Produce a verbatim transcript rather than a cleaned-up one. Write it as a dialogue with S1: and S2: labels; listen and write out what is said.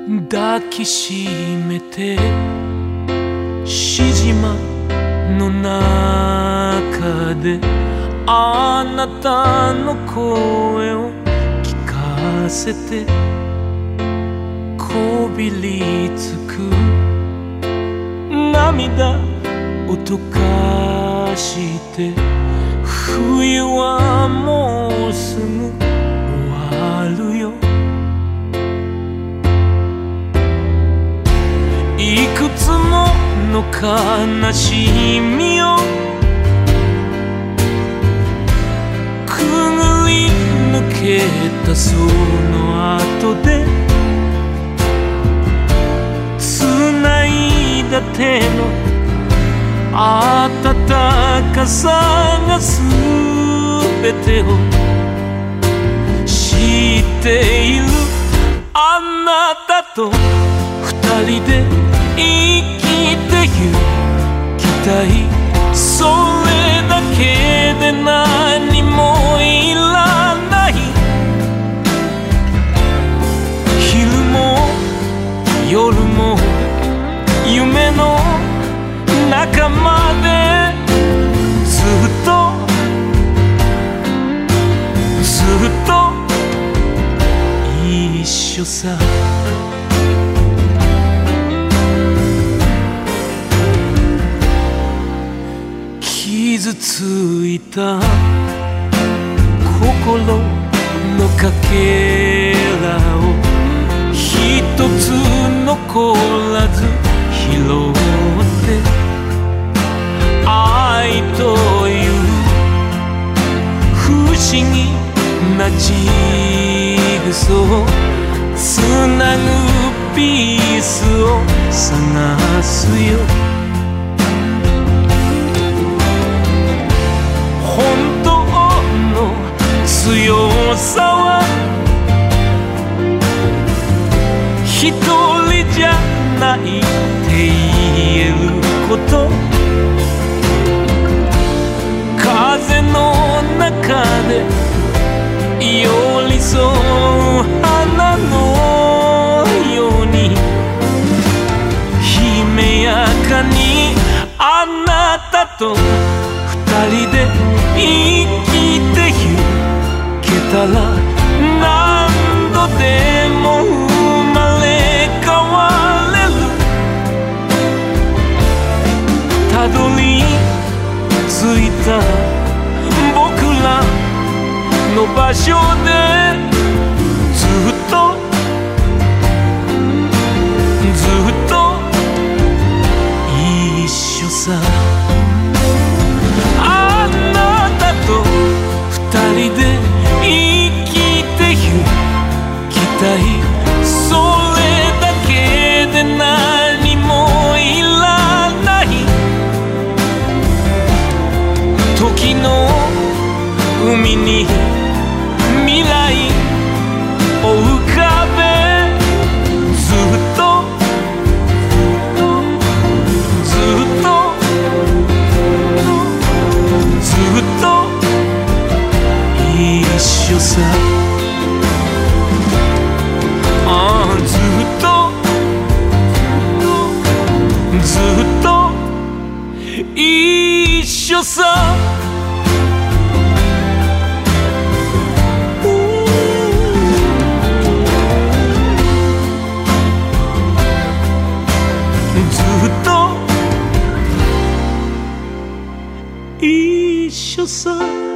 S1: 抱きしめてしまの中であなたの声を聞かせてこびりつく涙を溶かして冬はもうすぐ終わるよ。いくつもの悲しみをくぐり抜けたその後で繋いだ手の温かさがすべてを知っている。あなたと二人で生きてゆきたい。それだけで何もいらない。昼も夜も夢の仲間でずっとずっと一緒さ。傷ついた心のかけらを一つ残らず拾って愛という不思議なジグソーつなぐピースを探すよ。本当の強さは一人じゃないって言えること。風の中で寄り添う花のように姫やかにあなたと二人で生きてゆけたら何度でも生まれ変われる。たどり着いた僕らの場所でずっとずっと一緒さ。あなたと二人で生きてゆきたい。それだけで何もいらない。時の海に未来を浮かべずっとずっとずっと一緒さ。ああずっとずっと一緒さ。ずっと一緒さ。